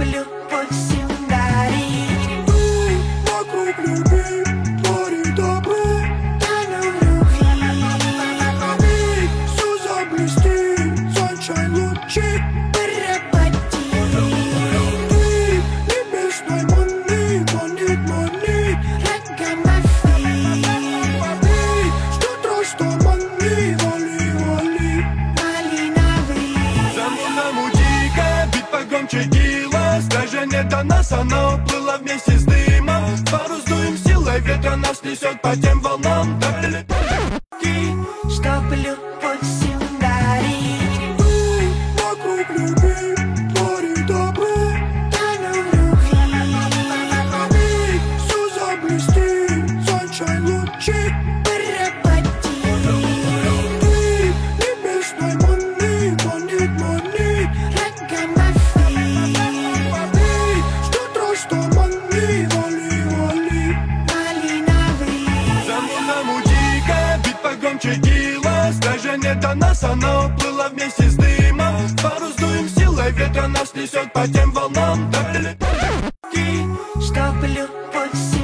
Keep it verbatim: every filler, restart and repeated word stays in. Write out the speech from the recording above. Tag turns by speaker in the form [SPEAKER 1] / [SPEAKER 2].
[SPEAKER 1] любовь всем дарит.
[SPEAKER 2] Ты вокруг любви, твори добро,
[SPEAKER 1] Тону в любви,
[SPEAKER 2] и все заблестит, sunshine лучи.
[SPEAKER 1] поработи.
[SPEAKER 2] Ты небесной манны, манит, манит,
[SPEAKER 1] Рагамафи,
[SPEAKER 2] и ждет роста манны, вали, вали.
[SPEAKER 1] малиновый.
[SPEAKER 3] Замуному дико, бит погромче ила. Даже не до нас, она уплыла вместе с дымом. Пару сдуем силой, ветра нас несет по тем волнам. Так или
[SPEAKER 1] Чтоб любовь всем дарит.
[SPEAKER 2] Ты вокруг любви, твори добро,
[SPEAKER 1] Тону в любви,
[SPEAKER 2] и все заблестит, sunshine лучи.
[SPEAKER 1] поработи.
[SPEAKER 2] Ты небесной манны, манит, манит,
[SPEAKER 1] Рагамафи,
[SPEAKER 2] и ждет роста манны, вали, вали.
[SPEAKER 1] малиновый.
[SPEAKER 3] Замуному дико, бит погромче ила. Даже не до нас, она уплыла вместе с дымом. Пару сдуем силой, ветра нас несет по тем волнам. Так или
[SPEAKER 1] Чтоб любовь всем